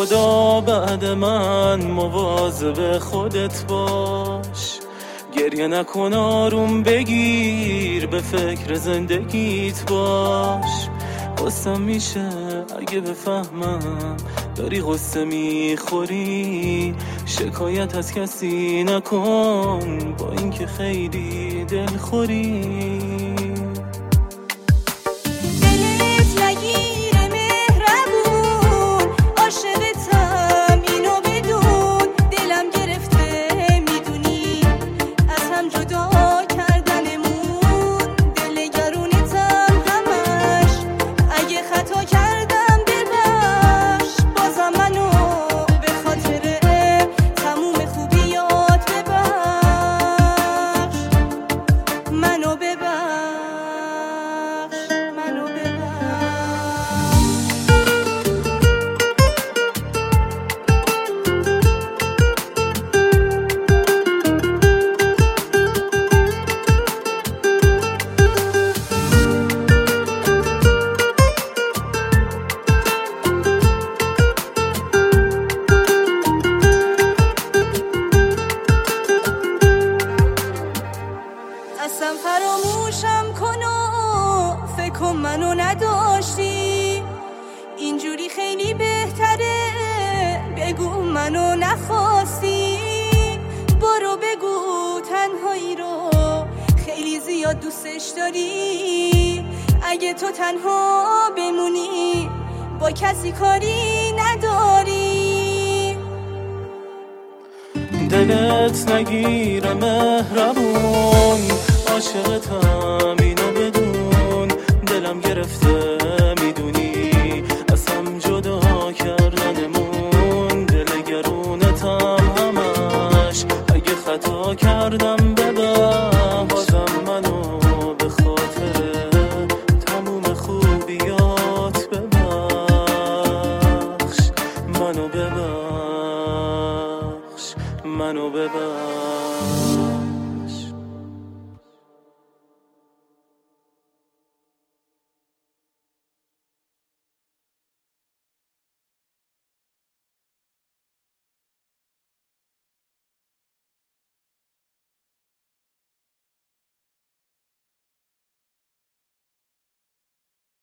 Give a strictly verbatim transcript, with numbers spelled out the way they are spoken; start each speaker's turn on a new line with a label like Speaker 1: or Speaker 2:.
Speaker 1: خدا بعد من مواظب خودت باش. گریه نکن آروم بگیر، به فکر زندگیت باش. قصم میشه اگه بفهمم داری قصه میخوری، شکایت از کسی نکن با اینکه خیلی دلخوری.
Speaker 2: اصلا فراموشم کن و فکر کن منو نداشتی، اینجوری خیلی بهتره، بگو منو نخواستی. برو بگو تنهایی رو خیلی زیاد دوستش داری، اگه تو تنها بمونی با کسی کاری نداری.
Speaker 1: دلت نگیره مهربون، عاشقتم اینو بدون، دلم گرفته میدونی، از هم جدا کردنمون، دل گرونتم همش، اگه خطا کردم ببخش، بازم منو به خاطر تموم خوبیات ببخش، منو ببخش، منو ببخش.